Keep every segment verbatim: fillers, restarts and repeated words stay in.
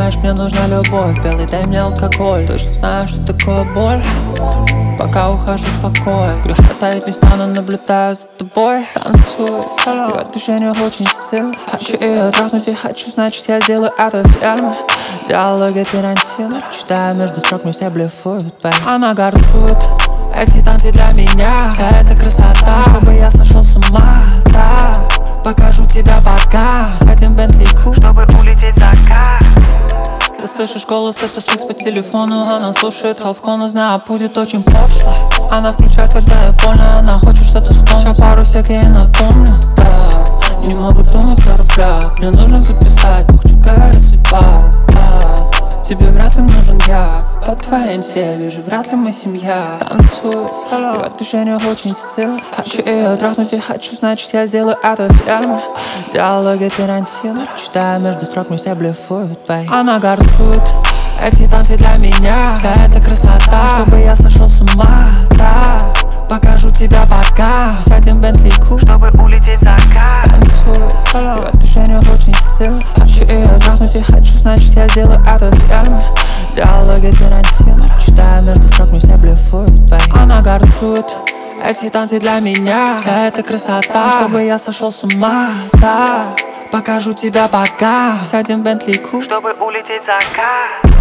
знаешь, мне нужна любовь. Белый, дай мне алкоголь. Точно знаю, что такое боль. Пока ухожу в покой, грех оставить не стану, наблюдаю за тобой. Танцую с ее движениях очень стильно. Хочу ее трахнуть и хочу, значит я сделаю это в фильме. Диалоги Тарантино, читаю между строк, мне все блефуют, бэй. Она горцует, эти танцы для меня. Вся эта красота, чтобы я сошел с ума, да. Покажу тебя богам, сядем в Бентли Куб, чтобы улететь в закат. Ты слышишь голос, это секс по телефону. Она слушает Халфкона, знаю, будет очень пошло. Она включает, когда я больно. Она хочет что-то вспомнить. Сейчас пару сек я ей напомню, да. Не могу думать о рублях. Мне нужно записать, но хочу говорить судьба, да. Тебе вряд ли нужен я. По твоей инсте вижу, вряд ли мы семья. Танцую с ее движениях очень стильно. Хочу ее трахнуть и хочу, значит я сделаю это в фильме. Диалоги Тарантино, читаю между строк, мне все блефуют, бэй. Она горцует, эти танцы для меня. Вся эта красота, чтобы я сошел с ума, да. Покажу тебя богам, сядем в Бентли Куб, чтобы улететь в закат. Танцую с ее движениях очень стильно. Хочу ее трахнуть и хочу, значит я сделаю это в фильме. Диалоги Тарантино, читаю между строк, мне все блефуют, бэй. Она горцует, эти танцы для меня. Вся эта красота, чтобы я сошел с ума, да. Покажу тебя богам, сядем в Бентли Куб, чтобы улететь в закат.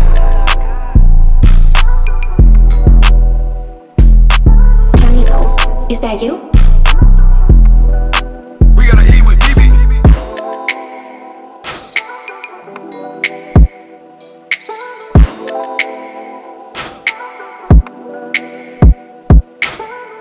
Is that you?